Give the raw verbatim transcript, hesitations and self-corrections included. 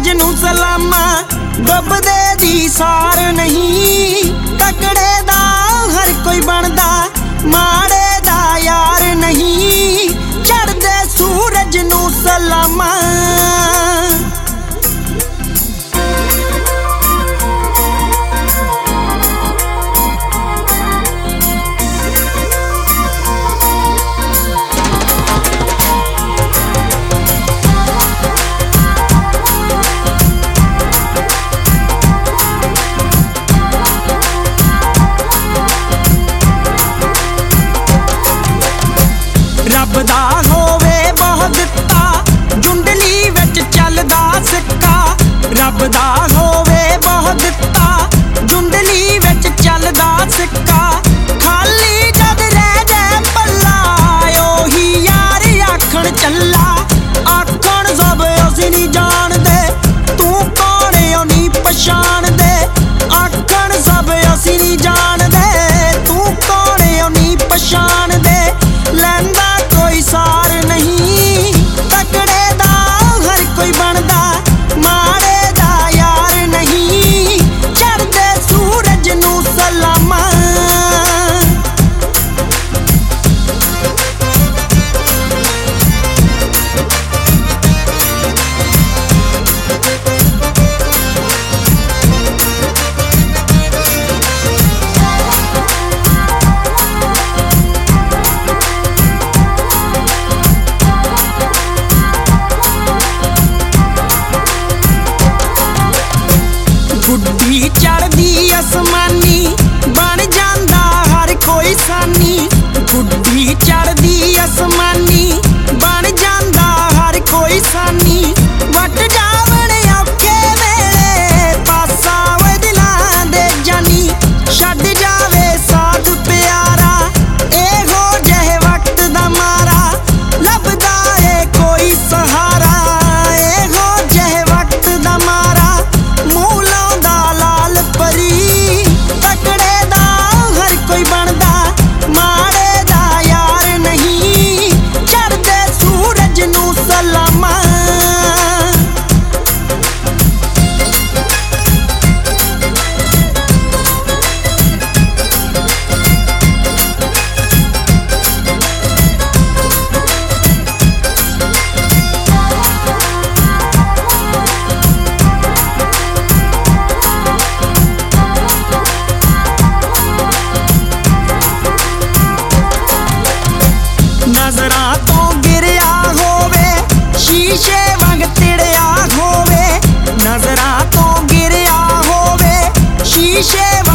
सूरज नू सलामा डुबदे दी सार नहीं। तकड़े दा हर कोई बनदा माड़े दा यार नहीं। चढ़दे सूरज नू सलामा। रब दा होवे बहुत दिता जुंडली विच चलदा सिक्का। रब दा होवे बहुत दिता जुंडली विच चलदा सिक्का। खाली जद रह जाए पल्ला ओही यार आखण चला। आखण सब असीं नहीं जानदे तू कौन ओ नहीं पछाणदे। आखण सब असीं नहीं जानदे तू कौन ओ नहीं पछाणदे। लैंदा कोई सार नहीं। तकड़े दा हर कोई बनदा माड़े दा यार नहीं। चढ़दे सूरज नू सलामा। गुड्डी चढ़दी आसमानी बन जांदा हर कोई सानी। गुड्डी चढ़दी आसमानी बन जांदा हर कोई सानी। वट जावण औखे वेले पासा वे दिलां दे जानी। छड्ड जावे साथ प्यारा एहो जहे वक्त दा मारा। लभदा ए कोई सहारा एहो जहे वक्त दा मारा। तकड़े दा हर कोई बनदा माड़े दा यार नहीं। चढ़दे सूरज नू सलामा। नजरां तो गिरिया होवे शीशे वांग तिड़िया होवे। नजरां तो गिरिया होवे शीशे